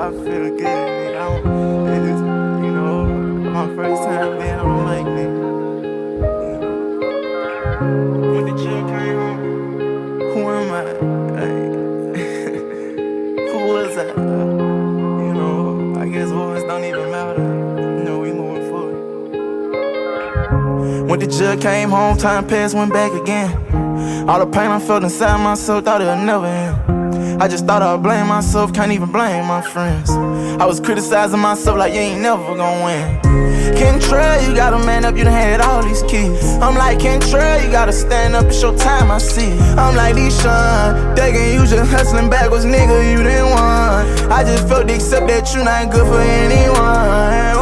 I feel good, nigga. It's, you know, my first time being on the mic, nigga. When the chill came home, who am I? Like, who was I? You know, I guess words don't even matter. You know, we moving forward. When the judge came home, time passed, went back again. All the pain I felt inside myself, thought it'd never end. I just thought I'd blame myself, can't even blame my friends. I was criticizing myself like you ain't never gonna win. Kentrell, you gotta man up, you done had all these kids. I'm like Kentrell, you gotta stand up, it's your time, I see. I'm like Deshaun, thinking you just hustling backwards, nigga, you didn't want. I just felt to accept that you not good for anyone.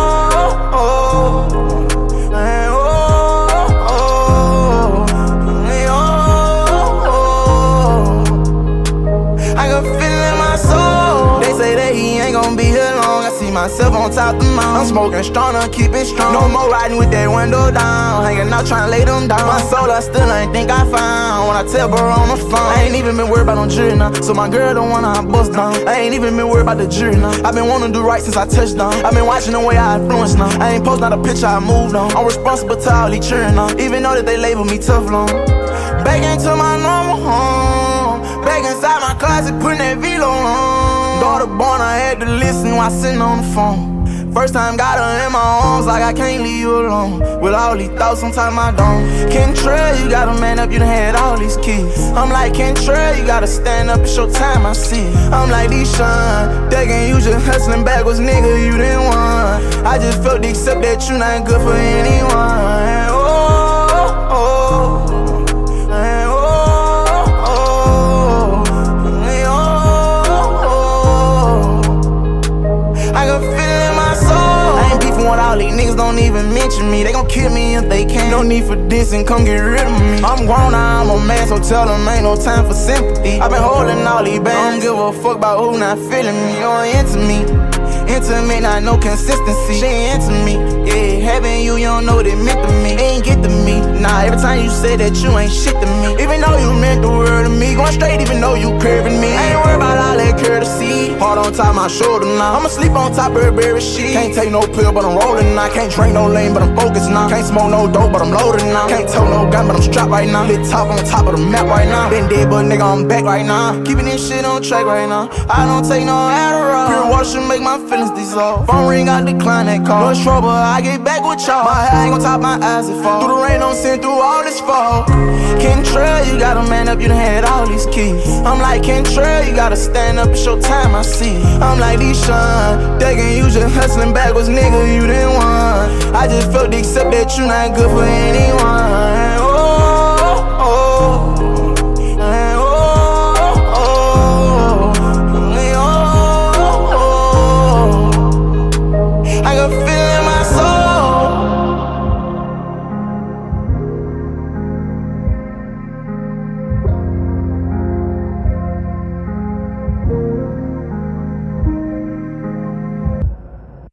Myself on top the mountain, I'm smoking stronger, keep it strong. No more riding with that window down, hanging out trying to lay them down. My soul I still ain't think I found. When I tell bro on the phone, I ain't even been worried about no jury now. So my girl don't wanna I bust down. I ain't even been worried about the jury now. I been wanting to do right since I touched down. I been watching the way I influence now. I ain't posting out a picture I moved on. I'm responsible to all these cheering now, even though that they label me tough long. Back into my normal home, back inside my closet, putting that velo on. Daughter born, I had to listen while sitting on the phone. First time got her in my arms, like I can't leave you alone. With all these thoughts on top of my dome. Kentrell, you gotta man up, you done had all these kids. I'm like Kentrell, you gotta stand up, it's your time, I see. I'm like Deshaun, thinking you just hustling backwards, nigga, you didn't want. I just felt to accept that you not good for anyone. All these niggas don't even mention me. They gon' kill me if they can. No need for this and come get rid of me. I'm grown now, I'm a man, so tell them ain't no time for sympathy. I been holding all these bands, don't give a fuck about who not feeling me. You ain't into me. Into me, not no consistency. She ain't into me. Yeah, having you don't know what it meant to me. It ain't get to me. Nah, every time you say that you ain't shit to me. Even though you meant the world to me. Going straight even though you curving me. I ain't worried about all that courtesy. Heart on top of my shoulder now. I'ma sleep on top of Burberry sheet. Can't take no pill, but I'm rolling now. Can't drink no lane, but I'm focused now. Can't smoke no dope, but I'm loaded now. Can't tote no gun, but I'm strapped right now. Lit top on top of the map right now. Been dead, but nigga, I'm back right now. Keeping this shit on track right now. I don't take no Adderall. Pure water should make my feelings dissolve. Phone ring, I decline that call. No trouble, I get back with y'all. My hair ain't gon' top my eyes, it fall. Through the rain, don't send through all this fall. Kentrell, you gotta man up, you done had all these kids. I'm like Kentrell, you gotta stand up, it's your time, I see. I'm like Deshaun, thinking you just hustling backwards, nigga, you didn't want. I just felt to accept that you not good for anyone.